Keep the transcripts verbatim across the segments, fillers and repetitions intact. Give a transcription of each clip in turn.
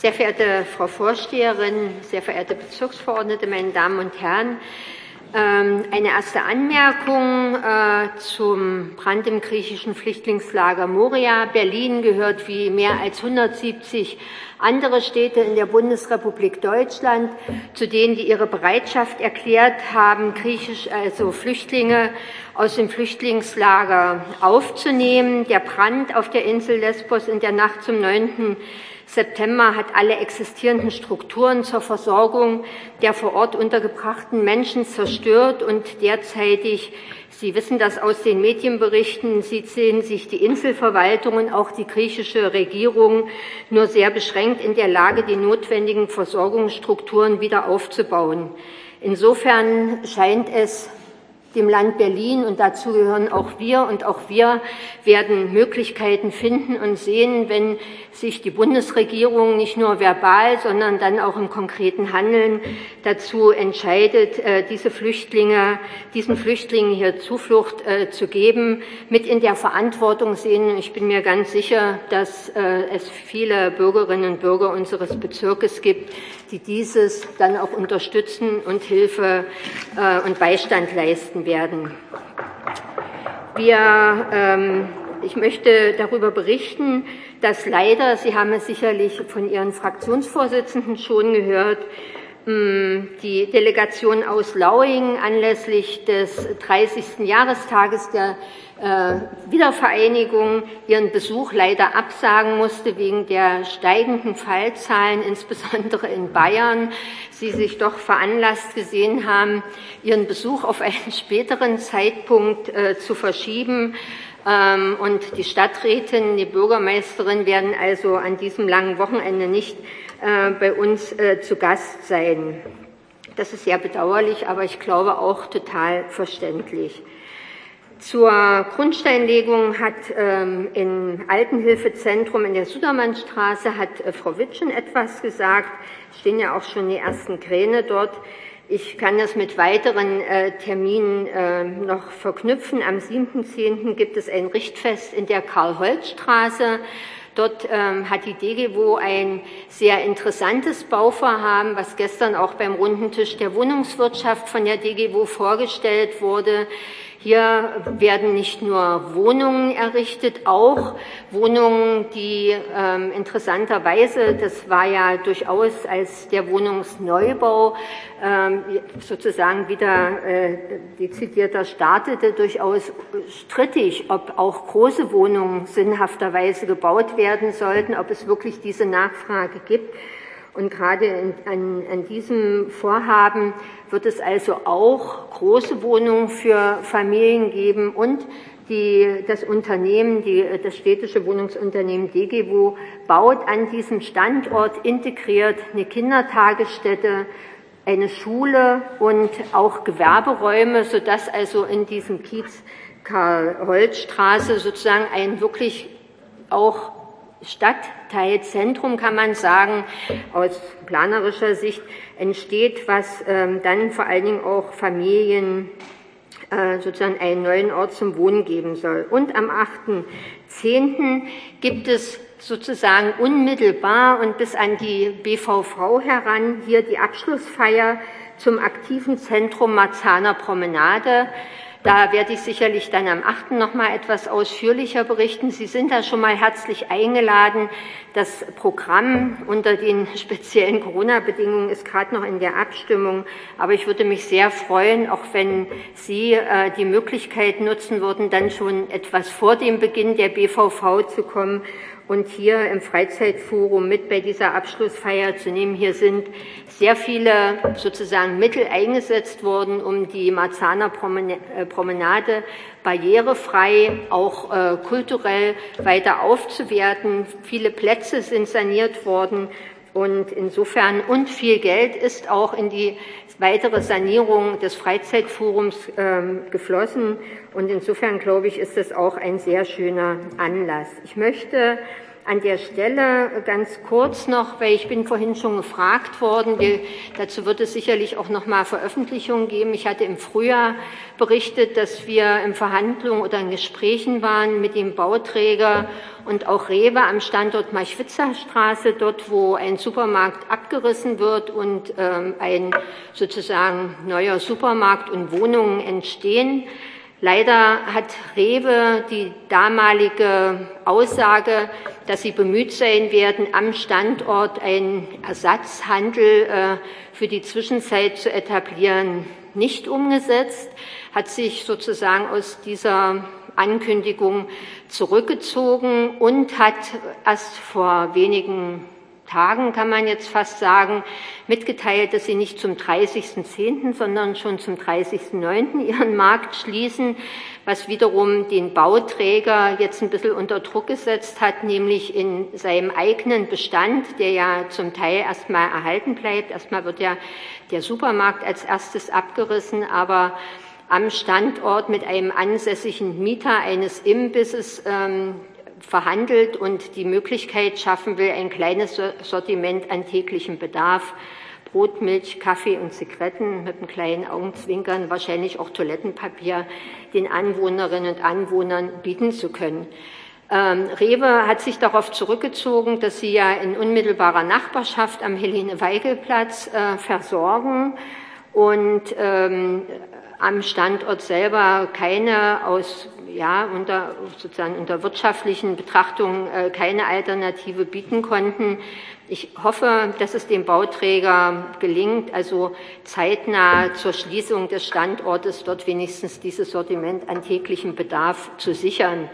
Sehr verehrte Frau Vorsteherin, sehr verehrte Bezirksverordnete, meine Damen und Herren! Eine erste Anmerkung zum Brand im griechischen Flüchtlingslager Moria. Berlin gehört wie mehr als hundertsiebzig andere Städte in der Bundesrepublik Deutschland zu denen, die ihre Bereitschaft erklärt haben, griechisch, also Flüchtlinge aus dem Flüchtlingslager aufzunehmen. Der Brand auf der Insel Lesbos in der Nacht zum neunten September hat alle existierenden Strukturen zur Versorgung der vor Ort untergebrachten Menschen zerstört und derzeitig, Sie wissen das aus den Medienberichten, sehen sich die Inselverwaltung und auch die griechische Regierung nur sehr beschränkt in der Lage, die notwendigen Versorgungsstrukturen wieder aufzubauen. Insofern scheint es dem Land Berlin, und dazu gehören auch wir, und auch wir werden Möglichkeiten finden und sehen, wenn sich die Bundesregierung nicht nur verbal, sondern dann auch im konkreten Handeln dazu entscheidet, diese Flüchtlinge, diesen Flüchtlingen hier Zuflucht zu geben, mit in der Verantwortung sehen. Ich bin mir ganz sicher, dass es viele Bürgerinnen und Bürger unseres Bezirkes gibt, die dieses dann auch unterstützen und Hilfe und Beistand leisten werden. Wir, ähm, ich möchte darüber berichten, dass leider, Sie haben es sicherlich von Ihren Fraktionsvorsitzenden schon gehört, die Delegation aus Lauingen anlässlich des dreißigsten Jahrestages der äh, Wiedervereinigung ihren Besuch leider absagen musste wegen der steigenden Fallzahlen, insbesondere in Bayern. Sie sich doch veranlasst gesehen haben, ihren Besuch auf einen späteren Zeitpunkt äh, zu verschieben. Ähm, und die Stadträtin, die Bürgermeisterin werden also an diesem langen Wochenende nicht bei uns äh, zu Gast sein. Das ist sehr bedauerlich, aber ich glaube auch total verständlich. Zur Grundsteinlegung hat ähm, im Altenhilfezentrum in der Sudermannstraße hat äh, Frau Witt schon etwas gesagt. Es stehen ja auch schon die ersten Kräne dort. Ich kann das mit weiteren äh, Terminen äh, noch verknüpfen. Am siebten zehnten gibt es ein Richtfest in der Karl-Holz-Straße. Dort ähm, hat die D G W O ein sehr interessantes Bauvorhaben, was gestern auch beim runden Tisch der Wohnungswirtschaft von der D G W O vorgestellt wurde. Hier werden nicht nur Wohnungen errichtet, auch Wohnungen, die ähm, interessanterweise, das war ja durchaus, als der Wohnungsneubau ähm, sozusagen wieder äh, dezidierter startete, durchaus strittig, ob auch große Wohnungen sinnhafterweise gebaut werden sollten, ob es wirklich diese Nachfrage gibt. Und gerade in, an, an diesem Vorhaben wird es also auch große Wohnungen für Familien geben und die, das Unternehmen, die, das städtische Wohnungsunternehmen D G W O baut an diesem Standort integriert eine Kindertagesstätte, eine Schule und auch Gewerberäume, sodass also in diesem Kiez Karl-Holz-Straße sozusagen ein wirklich auch Stadtteilzentrum, kann man sagen, aus planerischer Sicht entsteht, was ähm, dann vor allen Dingen auch Familien äh, sozusagen einen neuen Ort zum Wohnen geben soll. Und am achten zehnten gibt es sozusagen unmittelbar und bis an die B V V heran hier die Abschlussfeier zum aktiven Zentrum Marzahner Promenade. Da werde ich sicherlich dann am achten noch mal etwas ausführlicher berichten. Sie sind da schon mal herzlich eingeladen. Das Programm unter den speziellen Corona-Bedingungen ist gerade noch in der Abstimmung. Aber ich würde mich sehr freuen, auch wenn Sie äh, die Möglichkeit nutzen würden, dann schon etwas vor dem Beginn der B V V zu kommen und hier im Freizeitforum mit bei dieser Abschlussfeier zu nehmen. Hier sind sehr viele sozusagen Mittel eingesetzt worden, um die Marzahner Promenade barrierefrei, auch äh, kulturell weiter aufzuwerten. Viele Plätze sind saniert worden und insofern und viel Geld ist auch in die weitere Sanierung des Freizeitforums ähm, geflossen. Und insofern, glaube ich, ist das auch ein sehr schöner Anlass. Ich möchte An der Stelle ganz kurz noch, weil ich bin vorhin schon gefragt worden, wir, dazu wird es sicherlich auch noch mal Veröffentlichungen geben. Ich hatte im Frühjahr berichtet, dass wir in Verhandlungen oder in Gesprächen waren mit dem Bauträger und auch Rewe am Standort Marchwitzer Straße, dort wo ein Supermarkt abgerissen wird und ähm, ein sozusagen neuer Supermarkt und Wohnungen entstehen. Leider hat Rewe die damalige Aussage, dass sie bemüht sein werden, am Standort einen Ersatzhandel äh, für die Zwischenzeit zu etablieren, nicht umgesetzt, hat sich sozusagen aus dieser Ankündigung zurückgezogen und hat erst vor wenigen Tagen, kann man jetzt fast sagen, mitgeteilt, dass sie nicht zum dreißigsten zehnten, sondern schon zum dreißigsten neunten ihren Markt schließen, was wiederum den Bauträger jetzt ein bisschen unter Druck gesetzt hat, nämlich in seinem eigenen Bestand, der ja zum Teil erstmal erhalten bleibt. Erstmal wird ja der Supermarkt als erstes abgerissen, aber am Standort mit einem ansässigen Mieter eines Imbisses ähm, verhandelt und die Möglichkeit schaffen will, ein kleines Sortiment an täglichem Bedarf, Brot, Milch, Kaffee und Zigaretten mit einem kleinen Augenzwinkern, wahrscheinlich auch Toilettenpapier, den Anwohnerinnen und Anwohnern bieten zu können. Ähm, Rewe hat sich darauf zurückgezogen, dass sie ja in unmittelbarer Nachbarschaft am Helene-Weigel-Platz äh, versorgen und ähm, am Standort selber keine aus ja unter sozusagen unter wirtschaftlichen Betrachtungen äh, keine Alternative bieten konnten. Ich hoffe, dass es dem Bauträger gelingt, also zeitnah zur Schließung des Standortes dort wenigstens dieses Sortiment an täglichem Bedarf zu sichern.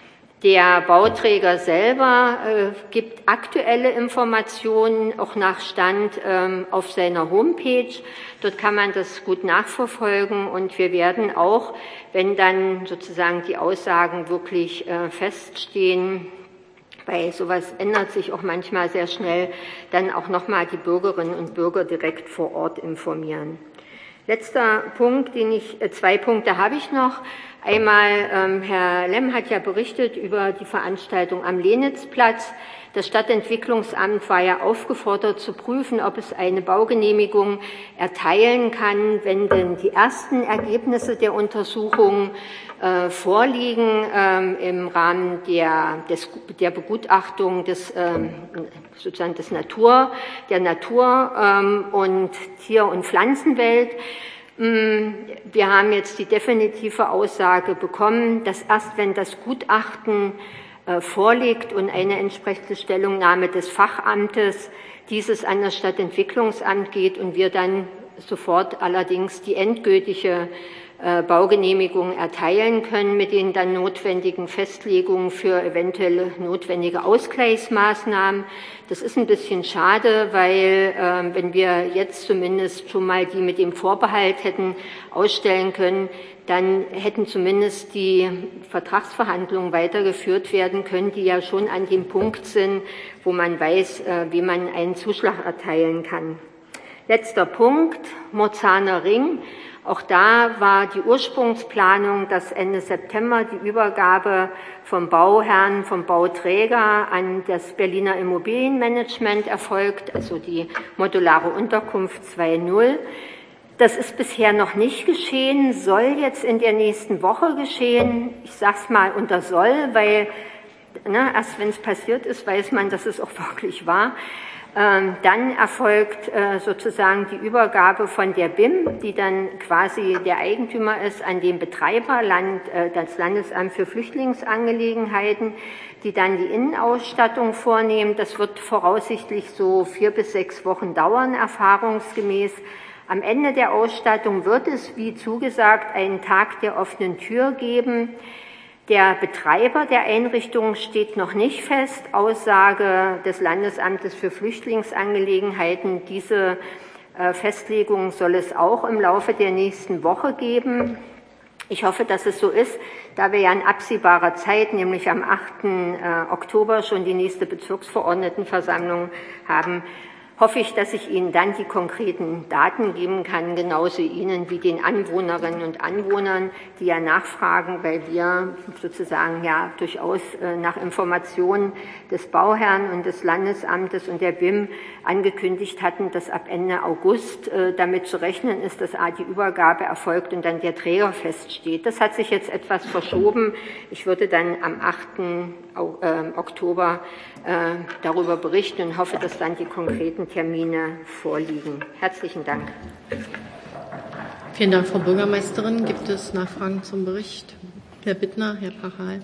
Der Bauträger selber äh, gibt aktuelle Informationen, auch nach Stand ähm, auf seiner Homepage. Dort kann man das gut nachverfolgen und wir werden auch, wenn dann sozusagen die Aussagen wirklich äh, feststehen, weil sowas ändert sich auch manchmal sehr schnell, dann auch nochmal die Bürgerinnen und Bürger direkt vor Ort informieren. Letzter Punkt, den ich, äh, zwei Punkte habe ich noch. Einmal, ähm, Herr Lemm hat ja berichtet über die Veranstaltung am Lenitzplatz. Das Stadtentwicklungsamt war ja aufgefordert zu prüfen, ob es eine Baugenehmigung erteilen kann, wenn denn die ersten Ergebnisse der Untersuchung äh, vorliegen ähm, im Rahmen der, des, der Begutachtung des, ähm, sozusagen des Natur, der Natur ähm, und Tier- und Pflanzenwelt. Wir haben jetzt die definitive Aussage bekommen, dass erst wenn das Gutachten äh, vorliegt und eine entsprechende Stellungnahme des Fachamtes dieses an das Stadtentwicklungsamt geht und wir dann sofort allerdings die endgültige äh, Baugenehmigung erteilen können mit den dann notwendigen Festlegungen für eventuelle notwendige Ausgleichsmaßnahmen. Das ist ein bisschen schade, weil äh, wenn wir jetzt zumindest schon mal die mit dem Vorbehalt hätten ausstellen können, dann hätten zumindest die Vertragsverhandlungen weitergeführt werden können, die ja schon an dem Punkt sind, wo man weiß, äh, wie man einen Zuschlag erteilen kann. Letzter Punkt, Morzahner Ring. Auch da war die Ursprungsplanung, dass Ende September die Übergabe vom Bauherrn, vom Bauträger an das Berliner Immobilienmanagement erfolgt, also die modulare Unterkunft zwei Punkt null. Das ist bisher noch nicht geschehen, soll jetzt in der nächsten Woche geschehen. Ich sage es mal unter soll, weil ne, erst wenn es passiert ist, weiß man, dass es auch wirklich war. Ähm, dann erfolgt äh, sozusagen die Übergabe von der B I M, die dann quasi der Eigentümer ist, an den Betreiber, Land, äh, das Landesamt für Flüchtlingsangelegenheiten, die dann die Innenausstattung vornehmen. Das wird voraussichtlich so vier bis sechs Wochen dauern, erfahrungsgemäß. Am Ende der Ausstattung wird es, wie zugesagt, einen Tag der offenen Tür geben. Der Betreiber der Einrichtung steht noch nicht fest. Aussage des Landesamtes für Flüchtlingsangelegenheiten, diese äh, Festlegung soll es auch im Laufe der nächsten Woche geben. Ich hoffe, dass es so ist, da wir ja in absehbarer Zeit, nämlich am achten Oktober, schon die nächste Bezirksverordnetenversammlung haben, hoffe ich, dass ich Ihnen dann die konkreten Daten geben kann, genauso Ihnen wie den Anwohnerinnen und Anwohnern, die ja nachfragen, weil wir sozusagen ja durchaus nach Informationen des Bauherrn und des Landesamtes und der B I M angekündigt hatten, dass ab Ende August damit zu rechnen ist, dass die Übergabe erfolgt und dann der Träger feststeht. Das hat sich jetzt etwas verschoben. Ich würde dann am achten Oktober darüber berichten und hoffe, dass dann die konkreten Termine vorliegen. Herzlichen Dank. Vielen Dank, Frau Bürgermeisterin. Gibt es Nachfragen zum Bericht? Herr Bittner, Herr Pachal.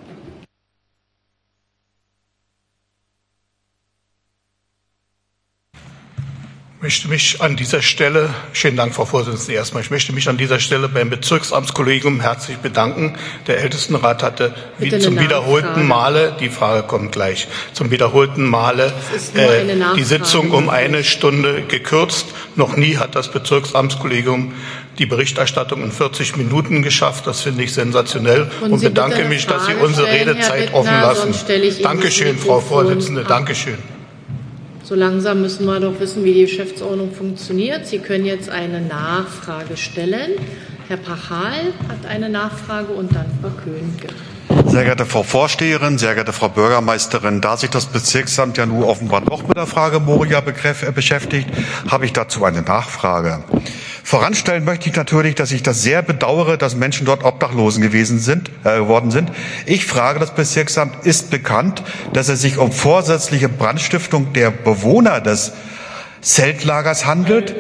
Ich möchte mich an dieser Stelle, vielen Dank, Frau Vorsitzende, erstmal, ich möchte mich an dieser Stelle beim Bezirksamtskollegium herzlich bedanken. Der Ältestenrat hatte wie zum wiederholten Male, die Frage kommt gleich, zum wiederholten Male äh, die Sitzung um eine Stunde gekürzt. Noch nie hat das Bezirksamtskollegium die Berichterstattung in vierzig Minuten geschafft. Das finde ich sensationell und, und bedanke mich, dass Sie unsere Redezeit offen lassen. Dankeschön, Frau Vorsitzende, Dankeschön. So langsam müssen wir doch wissen, wie die Geschäftsordnung funktioniert. Sie können jetzt eine Nachfrage stellen. Herr Pachal hat eine Nachfrage und dann Frau Königke. Sehr geehrte Frau Vorsteherin, sehr geehrte Frau Bürgermeisterin, da sich das Bezirksamt ja nun offenbar noch mit der Frage Moria beschäftigt, habe ich dazu eine Nachfrage. Voranstellen möchte ich natürlich, dass ich das sehr bedauere, dass Menschen dort Obdachlosen gewesen sind, äh, geworden sind. Ich frage das Bezirksamt, ist bekannt, dass es sich um vorsätzliche Brandstiftung der Bewohner des Zeltlagers handelt?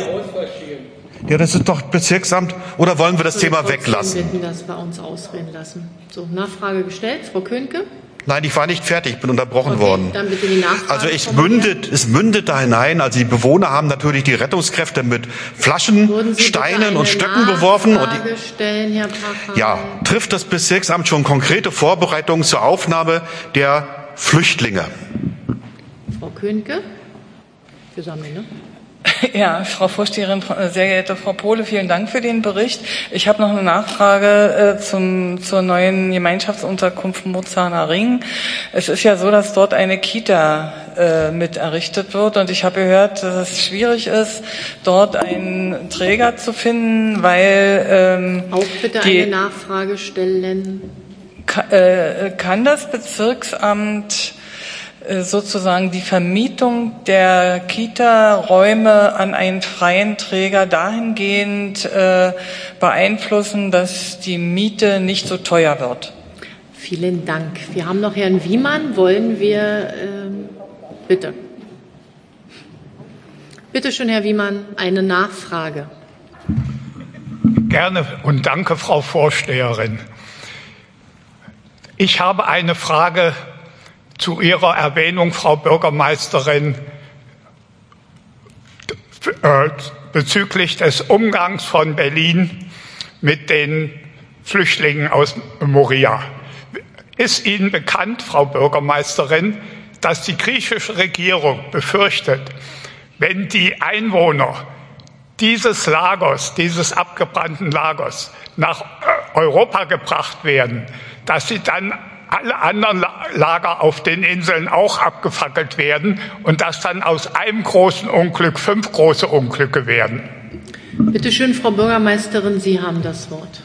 Ja, das ist doch Bezirksamt. Oder wollen wir das Thema weglassen? Ich bitten, dass wir uns ausreden lassen. So, Nachfrage gestellt. Frau Königke? Nein, ich war nicht fertig, ich bin unterbrochen okay, worden. Dann bitte die Nachfrage. Also es mündet, es mündet da hinein. Also die Bewohner haben natürlich die Rettungskräfte mit Flaschen, Steinen und Stöcken beworfen. Und die, stellen, Herr Pachal? Ja, trifft das Bezirksamt schon konkrete Vorbereitungen zur Aufnahme der Flüchtlinge? Frau Königke? Wir sammeln, ne? Ja, Frau Vorsteherin, sehr geehrte Frau Pohle, vielen Dank für den Bericht. Ich habe noch eine Nachfrage äh, zum, zur neuen Gemeinschaftsunterkunft Mozarner Ring. Es ist ja so, dass dort eine Kita äh, mit errichtet wird und ich habe gehört, dass es schwierig ist, dort einen Träger zu finden, weil ähm, auch bitte die, eine Nachfrage stellen. Kann, äh, kann das Bezirksamt sozusagen die Vermietung der Kita-Räume an einen freien Träger dahingehend äh, beeinflussen, dass die Miete nicht so teuer wird? Vielen Dank. Wir haben noch Herrn Wiemann. Wollen wir ähm, bitte? Bitte schön, Herr Wiemann, eine Nachfrage. Gerne und danke, Frau Vorsteherin. Ich habe eine Frage zu Ihrer Erwähnung, Frau Bürgermeisterin, bezüglich des Umgangs von Berlin mit den Flüchtlingen aus Moria. Ist Ihnen bekannt, Frau Bürgermeisterin, dass die griechische Regierung befürchtet, wenn die Einwohner dieses Lagers, dieses abgebrannten Lagers nach Europa gebracht werden, dass sie dann alle anderen Lager auf den Inseln auch abgefackelt werden und dass dann aus einem großen Unglück fünf große Unglücke werden? Bitte schön, Frau Bürgermeisterin, Sie haben das Wort.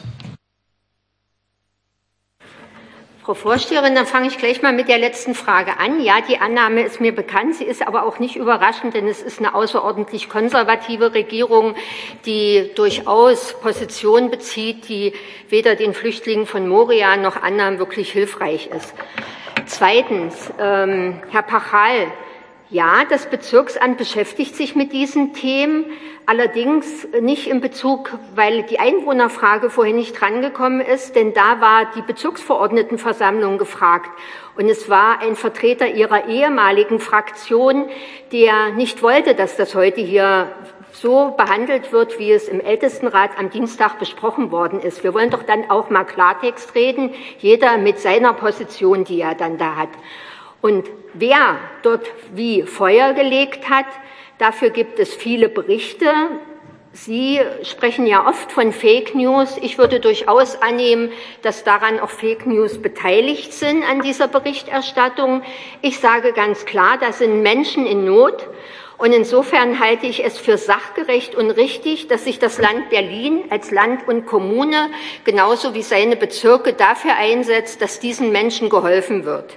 Frau Vorsteherin, dann fange ich gleich mal mit der letzten Frage an. Ja, die Annahme ist mir bekannt. Sie ist aber auch nicht überraschend, denn es ist eine außerordentlich konservative Regierung, die durchaus Position bezieht, die weder den Flüchtlingen von Moria noch anderen wirklich hilfreich ist. Zweitens, ähm, Herr Pachal, ja, das Bezirksamt beschäftigt sich mit diesen Themen, allerdings nicht in Bezug, weil die Einwohnerfrage vorhin nicht drangekommen ist, denn da war die Bezirksverordnetenversammlung gefragt. Und es war ein Vertreter ihrer ehemaligen Fraktion, der nicht wollte, dass das heute hier so behandelt wird, wie es im Ältestenrat am Dienstag besprochen worden ist. Wir wollen doch dann auch mal Klartext reden, jeder mit seiner Position, die er dann da hat. Und wer dort wie Feuer gelegt hat, dafür gibt es viele Berichte. Sie sprechen ja oft von Fake News. Ich würde durchaus annehmen, dass daran auch Fake News beteiligt sind an dieser Berichterstattung. Ich sage ganz klar, das sind Menschen in Not. Und insofern halte ich es für sachgerecht und richtig, dass sich das Land Berlin als Land und Kommune genauso wie seine Bezirke dafür einsetzt, dass diesen Menschen geholfen wird.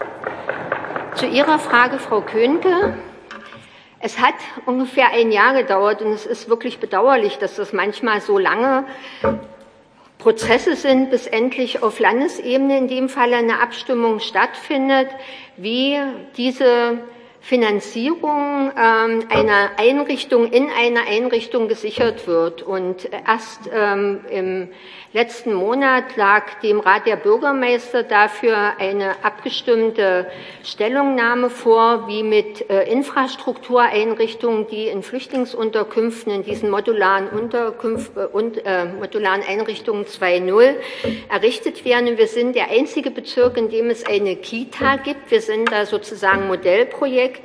Zu Ihrer Frage, Frau Könke. Es hat ungefähr ein Jahr gedauert und es ist wirklich bedauerlich, dass das manchmal so lange Prozesse sind, bis endlich auf Landesebene in dem Fall eine Abstimmung stattfindet, wie diese Finanzierung ähm, einer Einrichtung in einer Einrichtung gesichert wird. Und erst ähm, im letzten Monat lag dem Rat der Bürgermeister dafür eine abgestimmte Stellungnahme vor, wie mit äh, Infrastruktureinrichtungen, die in Flüchtlingsunterkünften, in diesen modularen Unterkünften und äh, modularen Einrichtungen zwei Punkt null errichtet werden. Wir sind der einzige Bezirk, in dem es eine Kita gibt. Wir sind da sozusagen Modellprojekt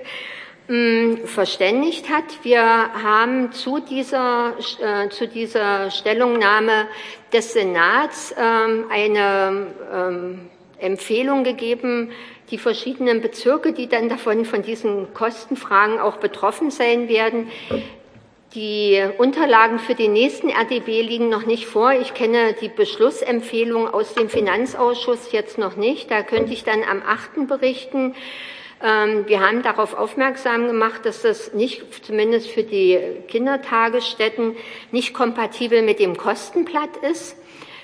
verständigt hat. Wir haben zu dieser, äh, zu dieser Stellungnahme des Senats ähm, eine ähm, Empfehlung gegeben, die verschiedenen Bezirke, die dann davon von diesen Kostenfragen auch betroffen sein werden. Die Unterlagen für den nächsten R D B liegen noch nicht vor. Ich kenne die Beschlussempfehlung aus dem Finanzausschuss jetzt noch nicht. Da könnte ich dann am achten berichten. Wir haben darauf aufmerksam gemacht, dass das nicht, zumindest für die Kindertagesstätten, nicht kompatibel mit dem Kostenblatt ist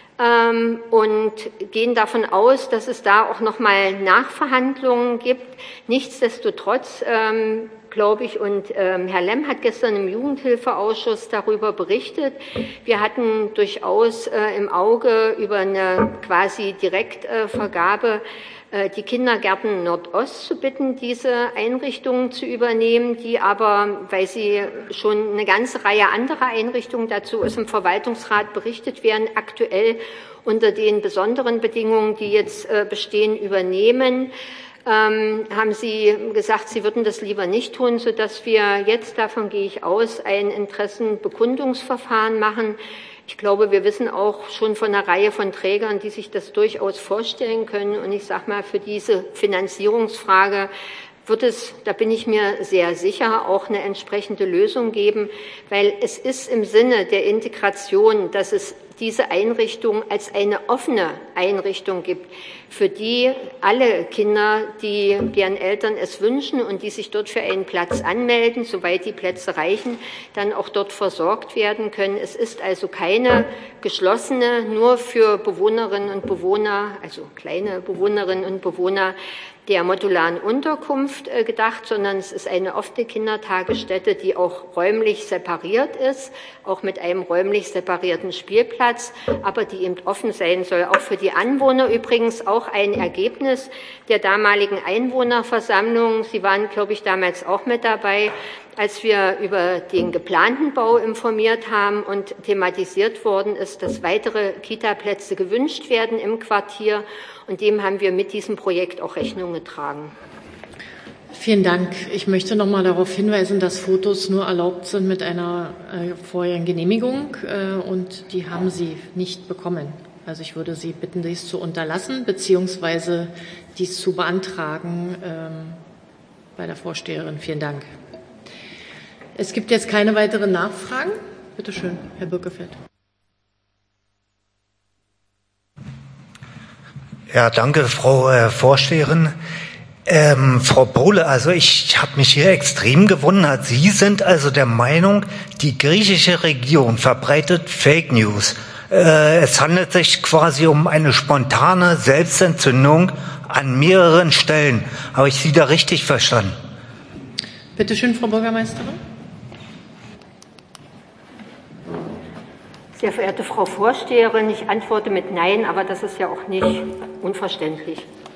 und gehen davon aus, dass es da auch noch mal Nachverhandlungen gibt. Nichtsdestotrotz glaube ich, und Herr Lemm hat gestern im Jugendhilfeausschuss darüber berichtet. Wir hatten durchaus im Auge über eine quasi Direktvergabe die Kindergärten Nordost zu bitten, diese Einrichtungen zu übernehmen, die aber, weil sie schon eine ganze Reihe anderer Einrichtungen, dazu ist im Verwaltungsrat berichtet werden, aktuell unter den besonderen Bedingungen, die jetzt bestehen, übernehmen. Ähm, haben Sie gesagt, Sie würden das lieber nicht tun, sodass wir jetzt, davon gehe ich aus, ein Interessenbekundungsverfahren machen. Ich glaube, wir wissen auch schon von einer Reihe von Trägern, die sich das durchaus vorstellen können. Und ich sage mal, für diese Finanzierungsfrage wird es, da bin ich mir sehr sicher, auch eine entsprechende Lösung geben, weil es ist im Sinne der Integration, dass es diese Einrichtung als eine offene Einrichtung gibt, für die alle Kinder, die, deren Eltern es wünschen und die sich dort für einen Platz anmelden, soweit die Plätze reichen, dann auch dort versorgt werden können. Es ist also keine geschlossene, nur für Bewohnerinnen und Bewohner, also kleine Bewohnerinnen und Bewohner der modularen Unterkunft äh, gedacht, sondern es ist eine offene Kindertagesstätte, die auch räumlich separiert ist, auch mit einem räumlich separierten Spielplatz, aber die eben offen sein soll, auch für die Anwohner. Übrigens auch ein Ergebnis der damaligen Einwohnerversammlung. Sie waren, glaube ich, damals auch mit dabei, als wir über den geplanten Bau informiert haben und thematisiert worden ist, dass weitere Kita-Plätze gewünscht werden im Quartier. Und dem haben wir mit diesem Projekt auch Rechnung getragen. Vielen Dank. Ich möchte noch mal darauf hinweisen, dass Fotos nur erlaubt sind mit einer äh, vorherigen Genehmigung äh, und die haben Sie nicht bekommen. Also ich würde Sie bitten, dies zu unterlassen beziehungsweise dies zu beantragen ähm, bei der Vorsteherin. Vielen Dank. Es gibt jetzt keine weiteren Nachfragen. Bitte schön, Herr Birkefeld. Ja, danke, Frau äh, Vorsteherin. Ähm, Frau Pohle, also ich habe mich hier extrem gewundert. Sie sind also der Meinung, die griechische Regierung verbreitet Fake News. Äh, es handelt sich quasi um eine spontane Selbstentzündung an mehreren Stellen. Habe ich Sie da richtig verstanden? Bitte schön, Frau Bürgermeisterin. Sehr verehrte Frau Vorsteherin, ich antworte mit Nein, aber das ist ja auch nicht unverständlich.